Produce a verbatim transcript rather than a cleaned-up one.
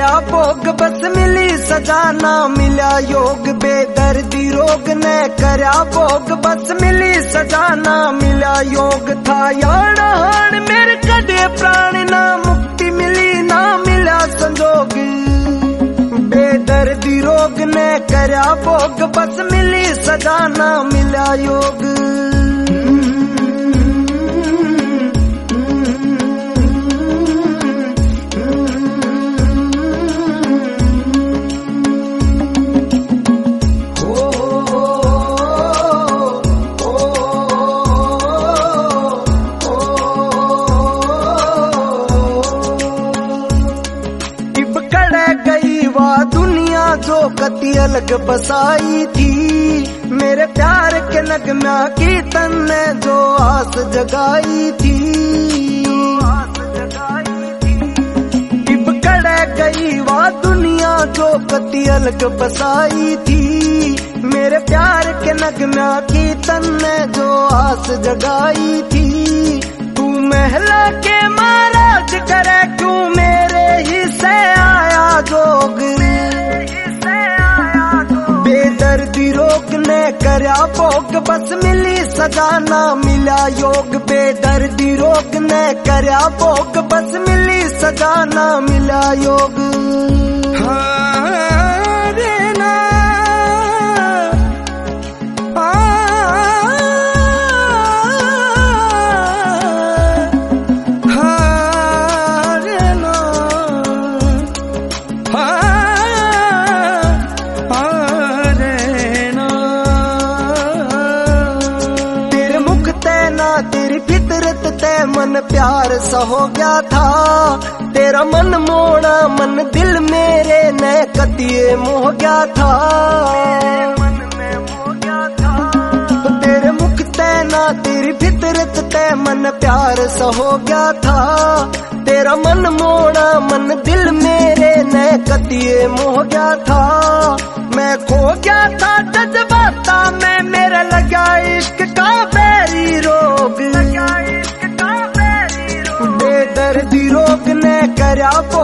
करया भोग बस मिली सजा ना मिला योग। बेदर्दी रोग ने करया भोग बस मिली सजा ना मिला योग। था यार हाण मेरे कदे प्राण ना मुक्ति मिली ना मिला संजोग। बेदर्दी रोग ने करया भोग बस मिली सजा ना मिला योग। जो कति अलग बसाई थी मेरे प्यार के नगमा की तन ने जो आस जगाई थी। इब कड़े गई वह दुनिया जो कति अलग बसाई थी मेरे प्यार के नगमा की तन ने जो आस जगाई थी। तू महला के महाराज करे क्यों मेरे ही से आया जोग। बेदर्दी रोग ने करया भोग बस मिली सजा ना मिला योग। बेदर्दी रोग ने करया भोग बस मिली सजा ना मिला योग। हाँ रे ना हाँ रे ना तेरी फितरत तय मन प्यार सा हो गया था। तेरा मन मोड़ा मन दिल मेरे ने कतिये मोह गया था। तेरे मुख तय ना तेरी फितरत तय मन प्यार सा हो गया था। तेरा मन मोड़ा मन दिल मेरे ने कतिये मोह गया था। मैं खो गया था जज्बाता में मेरे लगा इश्क का बैरी रोग। बेदर्दी रोग ने करया